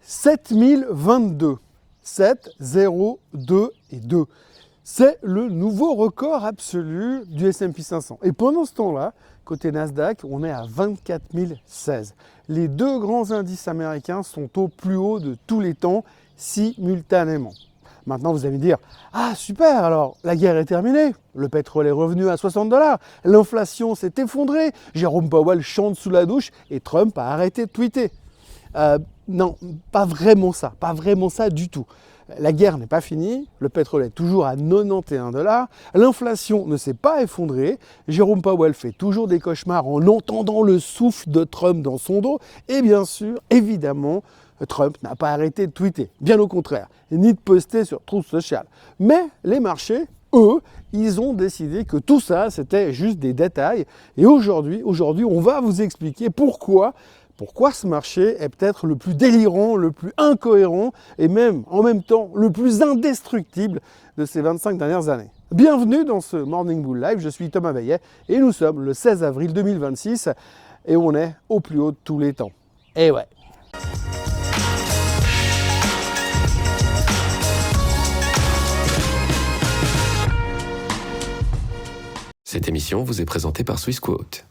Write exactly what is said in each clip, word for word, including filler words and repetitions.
sept mille vingt-deux. sept, zéro, deux et deux. C'est le nouveau record absolu du S and P cinq cents. Et pendant ce temps-là, côté Nasdaq, on est à vingt-quatre mille seize. Les deux grands indices américains sont au plus haut de tous les temps, simultanément. Maintenant, vous allez me dire, ah super, alors la guerre est terminée, le pétrole est revenu à soixante dollars, l'inflation s'est effondrée, Jérôme Powell chante sous la douche et Trump a arrêté de tweeter. Euh, non, pas vraiment ça, pas vraiment ça du tout. La guerre n'est pas finie, le pétrole est toujours à quatre-vingt-onze dollars, l'inflation ne s'est pas effondrée, Jérôme Powell fait toujours des cauchemars en entendant le souffle de Trump dans son dos, et bien sûr, évidemment, Trump n'a pas arrêté de tweeter, bien au contraire, ni de poster sur Truth Social. Mais les marchés, eux, ils ont décidé que tout ça, c'était juste des détails, et aujourd'hui, aujourd'hui, on va vous expliquer pourquoi Pourquoi ce marché est peut-être le plus délirant, le plus incohérent et même en même temps le plus indestructible de ces vingt-cinq dernières années. Bienvenue dans ce Morning Bull Live, je suis Thomas Veillet et nous sommes le seize avril deux mille vingt-six et on est au plus haut de tous les temps. Et ouais. Cette émission vous est présentée par Swissquote.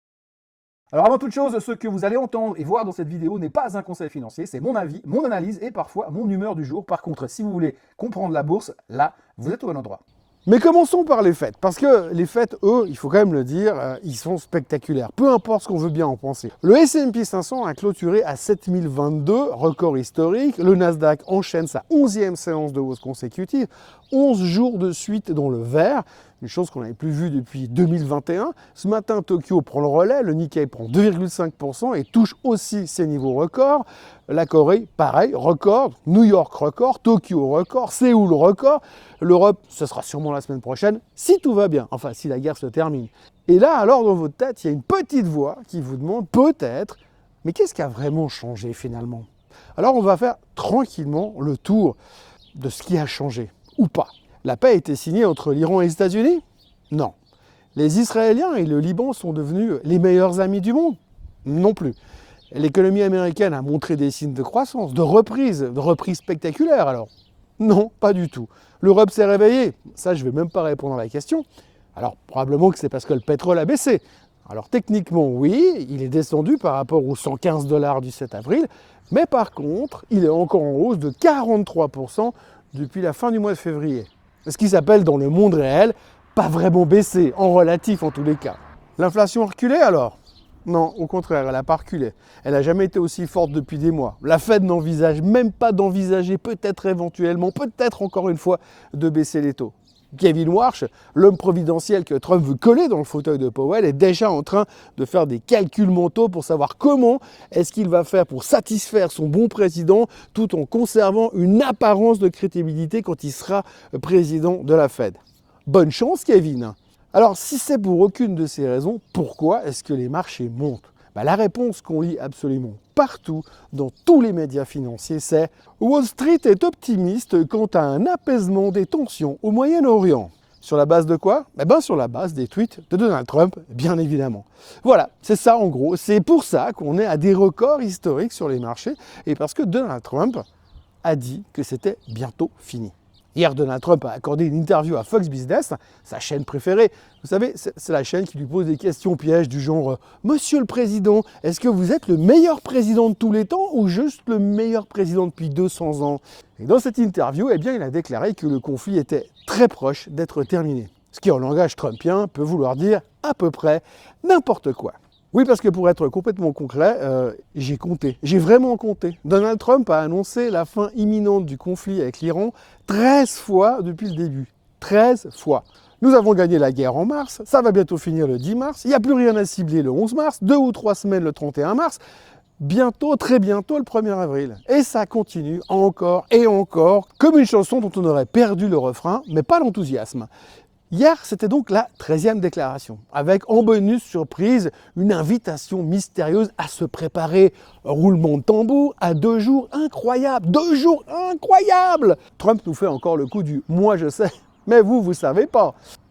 Alors avant toute chose, ce que vous allez entendre et voir dans cette vidéo n'est pas un conseil financier, c'est mon avis, mon analyse et parfois mon humeur du jour. Par contre, si vous voulez comprendre la bourse, là, vous êtes au bon endroit. Mais commençons par les fêtes, parce que les fêtes, eux, il faut quand même le dire, euh, ils sont spectaculaires, peu importe ce qu'on veut bien en penser. Le S and P cinq cents a clôturé à sept mille vingt-deux, record historique, le Nasdaq enchaîne sa onzième séance de hausse consécutive, onze jours de suite dans le vert, une chose qu'on n'avait plus vue depuis deux mille vingt et un. Ce matin, Tokyo prend le relais, le Nikkei prend deux virgule cinq pour cent et touche aussi ses niveaux records. La Corée, pareil, record, New York record, Tokyo record, Séoul record. L'Europe, ce sera sûrement la semaine prochaine, si tout va bien, enfin si la guerre se termine. Et là, alors dans votre tête, il y a une petite voix qui vous demande peut-être, mais qu'est-ce qui a vraiment changé finalement? Alors on va faire tranquillement le tour de ce qui a changé, ou pas. La paix a été signée entre l'Iran et les États-Unis? Non. Les Israéliens et le Liban sont devenus les meilleurs amis du monde? Non plus. L'économie américaine a montré des signes de croissance, de reprise, de reprise spectaculaire alors? Non, pas du tout. L'Europe s'est réveillée? Ça, je ne vais même pas répondre à la question. Alors, probablement que c'est parce que le pétrole a baissé. Alors, techniquement, oui, il est descendu par rapport aux cent quinze dollars du sept avril, mais par contre, il est encore en hausse de quarante-trois pour cent depuis la fin du mois de février. Ce qui s'appelle dans le monde réel, pas vraiment baissé, en relatif en tous les cas. L'inflation a reculé alors? Non, au contraire, elle n'a pas reculé. Elle n'a jamais été aussi forte depuis des mois. La Fed n'envisage même pas d'envisager peut-être éventuellement, peut-être encore une fois, de baisser les taux. Kevin Warsh, l'homme providentiel que Trump veut coller dans le fauteuil de Powell, est déjà en train de faire des calculs mentaux pour savoir comment est-ce qu'il va faire pour satisfaire son bon président tout en conservant une apparence de crédibilité quand il sera président de la Fed. Bonne chance, Kevin. Alors, si c'est pour aucune de ces raisons, pourquoi est-ce que les marchés montent? Bah, la réponse qu'on lit absolument partout, dans tous les médias financiers, c'est « Wall Street est optimiste quant à un apaisement des tensions au Moyen-Orient ». Sur la base de quoi? Eh ben, sur la base des tweets de Donald Trump, bien évidemment. Voilà, c'est ça en gros. C'est pour ça qu'on est à des records historiques sur les marchés, et parce que Donald Trump a dit que c'était bientôt fini. Hier, Donald Trump a accordé une interview à Fox Business, sa chaîne préférée. Vous savez, c'est la chaîne qui lui pose des questions pièges du genre euh, « Monsieur le Président, est-ce que vous êtes le meilleur président de tous les temps ou juste le meilleur président depuis deux cents ans ?» Et dans cette interview, eh bien, il a déclaré que le conflit était très proche d'être terminé. Ce qui, en langage trumpien, peut vouloir dire à peu près n'importe quoi. Oui, parce que pour être complètement concret, euh, j'ai compté, j'ai vraiment compté. Donald Trump a annoncé la fin imminente du conflit avec l'Iran treize fois depuis le début. treize fois. Nous avons gagné la guerre en mars, ça va bientôt finir le dix mars, il n'y a plus rien à cibler le onze mars, deux ou trois semaines le trente et un mars, bientôt, très bientôt le premier avril. Et ça continue encore et encore, comme une chanson dont on aurait perdu le refrain, mais pas l'enthousiasme. Hier, c'était donc la treizième déclaration, avec en bonus surprise une invitation mystérieuse à se préparer. Roulement de tambour à deux jours incroyables, deux jours incroyables. Trump nous fait encore le coup du « moi je sais ». Mais vous, vous savez pas.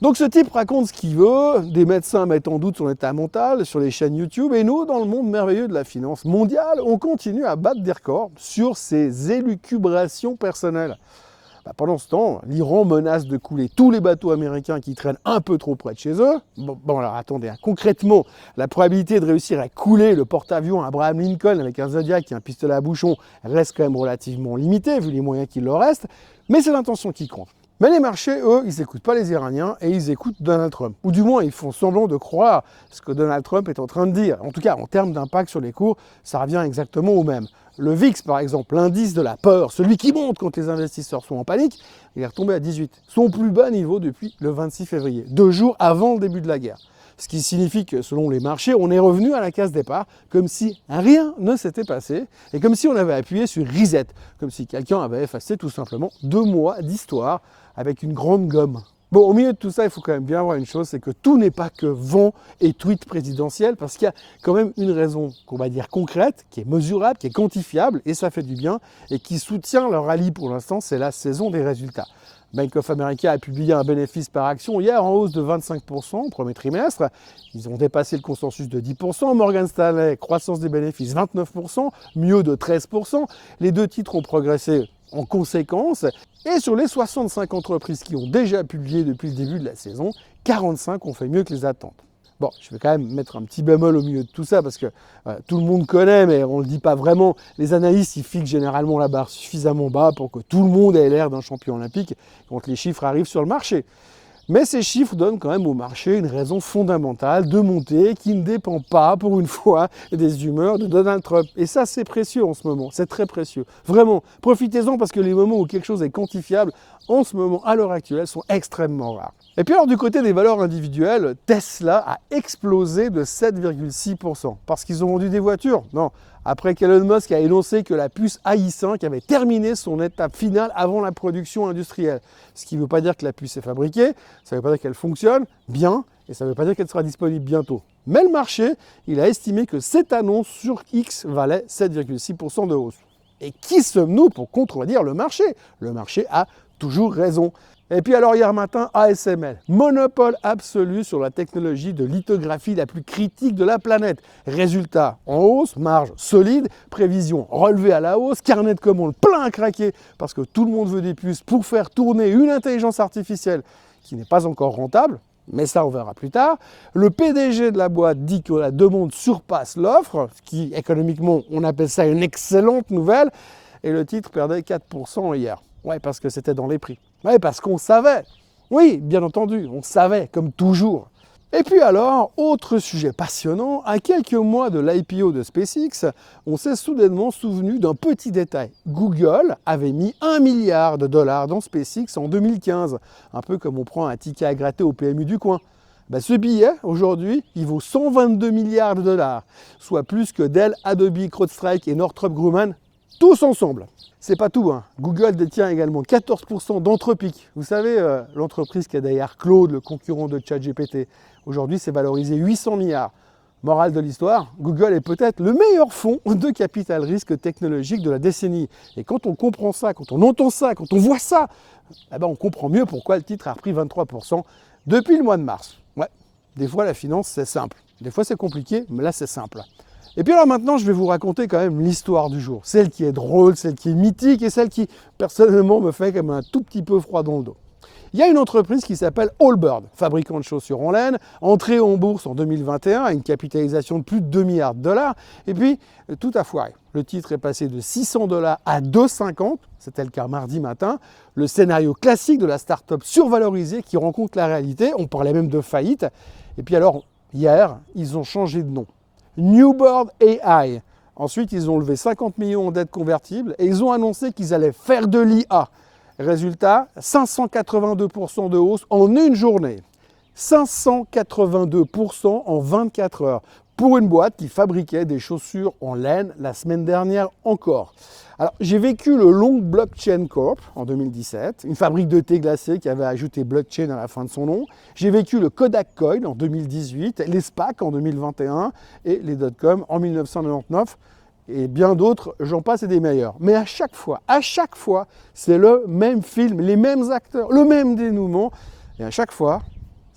Donc ce type raconte ce qu'il veut, des médecins mettent en doute son état mental sur les chaînes YouTube, et nous, dans le monde merveilleux de la finance mondiale, on continue à battre des records sur ces élucubrations personnelles. Bah, pendant ce temps, l'Iran menace de couler tous les bateaux américains qui traînent un peu trop près de chez eux. Bon, bon alors attendez, hein. Concrètement, la probabilité de réussir à couler le porte-avions Abraham Lincoln avec un Zodiac et un pistolet à bouchon reste quand même relativement limitée, vu les moyens qu'il leur reste, mais c'est l'intention qui compte. Mais les marchés, eux, ils n'écoutent pas les Iraniens et ils écoutent Donald Trump. Ou du moins, ils font semblant de croire ce que Donald Trump est en train de dire. En tout cas, en termes d'impact sur les cours, ça revient exactement au même. Le V I X, par exemple, l'indice de la peur, celui qui monte quand les investisseurs sont en panique, il est retombé à dix-huit. Son plus bas niveau depuis le vingt-six février, deux jours avant le début de la guerre. Ce qui signifie que, selon les marchés, on est revenu à la case départ, comme si rien ne s'était passé, et comme si on avait appuyé sur reset, comme si quelqu'un avait effacé tout simplement deux mois d'histoire avec une grande gomme. Bon, au milieu de tout ça, il faut quand même bien voir une chose, c'est que tout n'est pas que vent et tweet présidentiel, parce qu'il y a quand même une raison qu'on va dire concrète, qui est mesurable, qui est quantifiable, et ça fait du bien, et qui soutient leur rallye pour l'instant, c'est la saison des résultats. Bank of America a publié un bénéfice par action hier en hausse de vingt-cinq pour cent au premier trimestre. Ils ont dépassé le consensus de dix pour cent. Morgan Stanley, croissance des bénéfices vingt-neuf pour cent, mieux de treize pour cent. Les deux titres ont progressé en conséquence. Et sur les soixante-cinq entreprises qui ont déjà publié depuis le début de la saison, quarante-cinq ont fait mieux que les attentes. Bon, je vais quand même mettre un petit bémol au milieu de tout ça parce que euh, tout le monde connaît, mais on ne le dit pas vraiment. Les analystes, ils fixent généralement la barre suffisamment bas pour que tout le monde ait l'air d'un champion olympique quand les chiffres arrivent sur le marché. Mais ces chiffres donnent quand même au marché une raison fondamentale de monter qui ne dépend pas, pour une fois, des humeurs de Donald Trump. Et ça, c'est précieux en ce moment, c'est très précieux. Vraiment, profitez-en parce que les moments où quelque chose est quantifiable, en ce moment, à l'heure actuelle, sont extrêmement rares. Et puis alors du côté des valeurs individuelles, Tesla a explosé de sept virgule six pour cent. Parce qu'ils ont vendu des voitures? Non. Après qu'Elon Musk a énoncé que la puce A I cinq avait terminé son étape finale avant la production industrielle. Ce qui ne veut pas dire que la puce est fabriquée, ça ne veut pas dire qu'elle fonctionne bien, et ça ne veut pas dire qu'elle sera disponible bientôt. Mais le marché, il a estimé que cette annonce sur X valait sept virgule six pour cent de hausse. Et qui sommes-nous pour contredire le marché? Le marché a toujours raison. Et puis alors hier matin, A S M L, monopole absolu sur la technologie de lithographie la plus critique de la planète. Résultat en hausse, marge solide, prévision relevée à la hausse, carnet de commandes plein à craquer parce que tout le monde veut des puces pour faire tourner une intelligence artificielle qui n'est pas encore rentable, mais ça on verra plus tard. Le P D G de la boîte dit que la demande surpasse l'offre, ce qui économiquement on appelle ça une excellente nouvelle, et le titre perdait quatre pour cent hier. Ouais, parce que c'était dans les prix. Oui, parce qu'on savait. Oui, bien entendu, on savait, comme toujours. Et puis alors, autre sujet passionnant, à quelques mois de l'I P O de SpaceX, on s'est soudainement souvenu d'un petit détail. Google avait mis un milliard de dollars dans SpaceX en deux mille quinze, un peu comme on prend un ticket à gratter au P M U du coin. Ben, ce billet, aujourd'hui, il vaut cent vingt-deux milliards de dollars, soit plus que Dell, Adobe, CrowdStrike et Northrop Grumman, tous ensemble. C'est pas tout, hein. Google détient également quatorze pour cent d'Anthropic. Vous savez, euh, l'entreprise qui est derrière Claude, le concurrent de ChatGPT. Aujourd'hui, c'est valorisé huit cents milliards. Morale de l'histoire, Google est peut-être le meilleur fonds de capital risque technologique de la décennie. Et quand on comprend ça, quand on entend ça, quand on voit ça, eh ben on comprend mieux pourquoi le titre a repris vingt-trois pour cent depuis le mois de mars. Ouais, des fois la finance c'est simple. Des fois c'est compliqué, mais là c'est simple. Et puis alors maintenant, je vais vous raconter quand même l'histoire du jour. Celle qui est drôle, celle qui est mythique et celle qui, personnellement, me fait comme un tout petit peu froid dans le dos. Il y a une entreprise qui s'appelle Allbirds, fabricant de chaussures en laine, entrée en bourse en deux mille vingt et un à une capitalisation de plus de deux milliards de dollars. Et puis, tout a foiré. Le titre est passé de six cents dollars à deux virgule cinquante, c'était le cas mardi matin. Le scénario classique de la start-up survalorisée qui rencontre la réalité. On parlait même de faillite. Et puis alors, hier, ils ont changé de nom. Newboard A I. Ensuite, ils ont levé cinquante millions en dettes convertibles et ils ont annoncé qu'ils allaient faire de l'I A. Résultat, cinq cent quatre-vingt-deux pour cent de hausse en une journée. cinq cent quatre-vingt-deux pour cent en vingt-quatre heures pour une boîte qui fabriquait des chaussures en laine la semaine dernière encore. Alors, j'ai vécu le Long Blockchain Corp en deux mille dix-sept, une fabrique de thé glacé qui avait ajouté blockchain à la fin de son nom. J'ai vécu le Kodak Coin en deux mille dix-huit, les SPAC en deux mille vingt et un et les dot-com en mille neuf cent quatre-vingt-dix-neuf. Et bien d'autres, j'en passe et des meilleurs. Mais à chaque fois, à chaque fois, c'est le même film, les mêmes acteurs, le même dénouement. Et à chaque fois,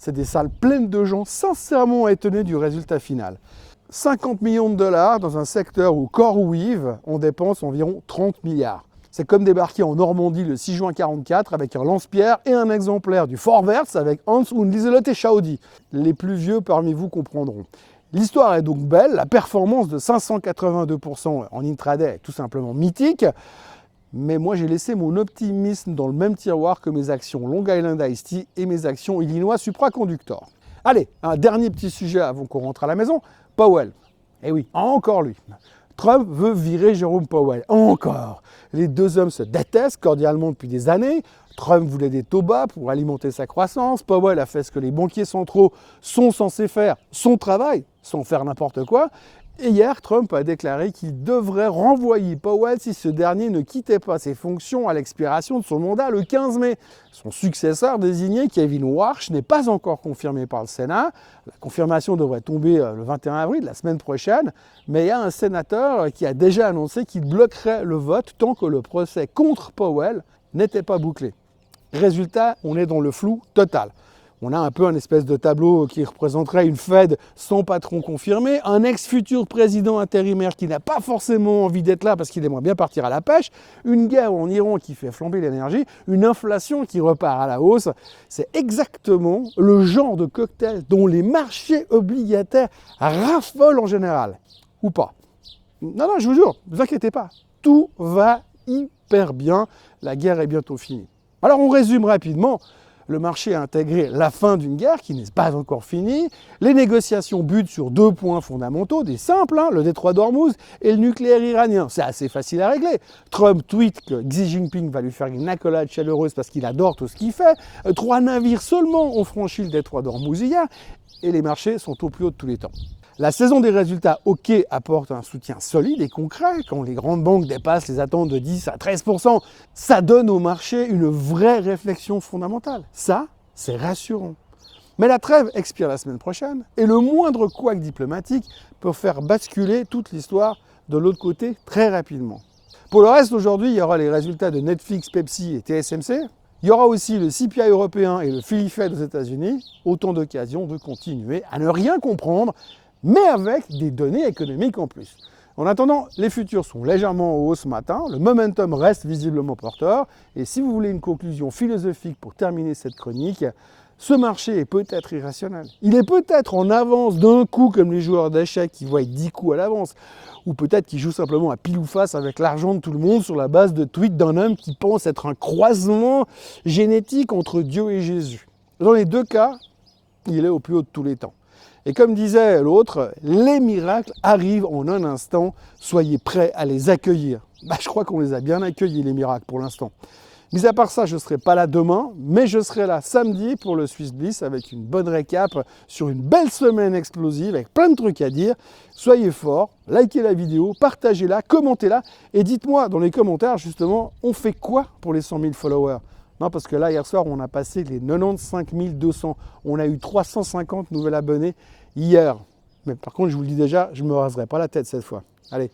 c'est des salles pleines de gens sincèrement étonnés du résultat final. cinquante millions de dollars dans un secteur où CoreWeave, on dépense environ trente milliards. C'est comme débarquer en Normandie le six juin quarante-quatre avec un lance-pierre et un exemplaire du Vorwärts avec Hans und Lieselotte Schaudi. Les plus vieux parmi vous comprendront. L'histoire est donc belle, la performance de cinq cent quatre-vingt-deux pour cent en intraday est tout simplement mythique, mais moi j'ai laissé mon optimisme dans le même tiroir que mes actions Long Island Iced Tea et mes actions Illinois Supraconductor. Allez, un dernier petit sujet avant qu'on rentre à la maison, Powell. Eh oui, encore lui. Trump veut virer Jérôme Powell. Encore. Les deux hommes se détestent cordialement depuis des années. Trump voulait des taux bas pour alimenter sa croissance. Powell a fait ce que les banquiers centraux sont censés faire, son travail, sans faire n'importe quoi. Et hier, Trump a déclaré qu'il devrait renvoyer Powell si ce dernier ne quittait pas ses fonctions à l'expiration de son mandat le quinze mai. Son successeur désigné, Kevin Warsh, n'est pas encore confirmé par le Sénat. La confirmation devrait tomber le vingt et un avril, la semaine prochaine. Mais il y a un sénateur qui a déjà annoncé qu'il bloquerait le vote tant que le procès contre Powell n'était pas bouclé. Résultat, on est dans le flou total. On a un peu un espèce de tableau qui représenterait une Fed sans patron confirmé, un ex-futur président intérimaire qui n'a pas forcément envie d'être là parce qu'il aimerait bien partir à la pêche, une guerre en Iran qui fait flamber l'énergie, une inflation qui repart à la hausse. C'est exactement le genre de cocktail dont les marchés obligataires raffolent en général. Ou pas. Non, non, je vous jure, ne vous inquiétez pas. Tout va hyper bien. La guerre est bientôt finie. Alors on résume rapidement. Le marché a intégré la fin d'une guerre qui n'est pas encore finie. Les négociations butent sur deux points fondamentaux, des simples, hein, le détroit d'Ormuz et le nucléaire iranien. C'est assez facile à régler. Trump tweet que Xi Jinping va lui faire une accolade chaleureuse parce qu'il adore tout ce qu'il fait. Trois navires seulement ont franchi le détroit d'Ormuz hier et les marchés sont au plus haut de tous les temps. La saison des résultats OK apporte un soutien solide et concret. Quand les grandes banques dépassent les attentes de dix à treize pour cent, ça donne au marché une vraie réflexion fondamentale. Ça, c'est rassurant. Mais la trêve expire la semaine prochaine et le moindre couac diplomatique peut faire basculer toute l'histoire de l'autre côté très rapidement. Pour le reste, aujourd'hui, il y aura les résultats de Netflix, Pepsi et T S M C. Il y aura aussi le C P I européen et le Philly Fed aux États-Unis. Autant d'occasions de continuer à ne rien comprendre, mais avec des données économiques en plus. En attendant, les futurs sont légèrement en hausse ce matin, le momentum reste visiblement porteur, et si vous voulez une conclusion philosophique pour terminer cette chronique, ce marché est peut-être irrationnel. Il est peut-être en avance d'un coup comme les joueurs d'échecs qui voient dix coups à l'avance, ou peut-être qu'ils jouent simplement à pile ou face avec l'argent de tout le monde sur la base de tweets d'un homme qui pense être un croisement génétique entre Dieu et Jésus. Dans les deux cas, il est au plus haut de tous les temps. Et comme disait l'autre, les miracles arrivent en un instant, soyez prêts à les accueillir. Bah, je crois qu'on les a bien accueillis, les miracles, pour l'instant. Mis à part ça, je ne serai pas là demain, mais je serai là samedi pour le Swiss Bliss avec une bonne récap sur une belle semaine explosive avec plein de trucs à dire. Soyez forts, likez la vidéo, partagez-la, commentez-la et dites-moi dans les commentaires justement, on fait quoi pour les cent mille followers ? Non, parce que là, hier soir, on a passé les quatre-vingt-quinze mille deux cents. On a eu trois cent cinquante nouveaux abonnés hier. Mais par contre, je vous le dis déjà, je ne me raserai pas la tête cette fois. Allez,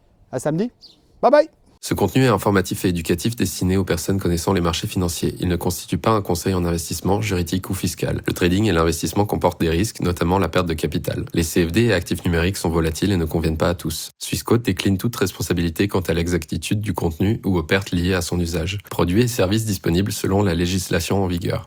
à samedi. Bye bye. Ce contenu est informatif et éducatif destiné aux personnes connaissant les marchés financiers. Il ne constitue pas un conseil en investissement, juridique ou fiscal. Le trading et l'investissement comportent des risques, notamment la perte de capital. Les C F D et actifs numériques sont volatiles et ne conviennent pas à tous. Swissquote décline toute responsabilité quant à l'exactitude du contenu ou aux pertes liées à son usage. Produits et services disponibles selon la législation en vigueur.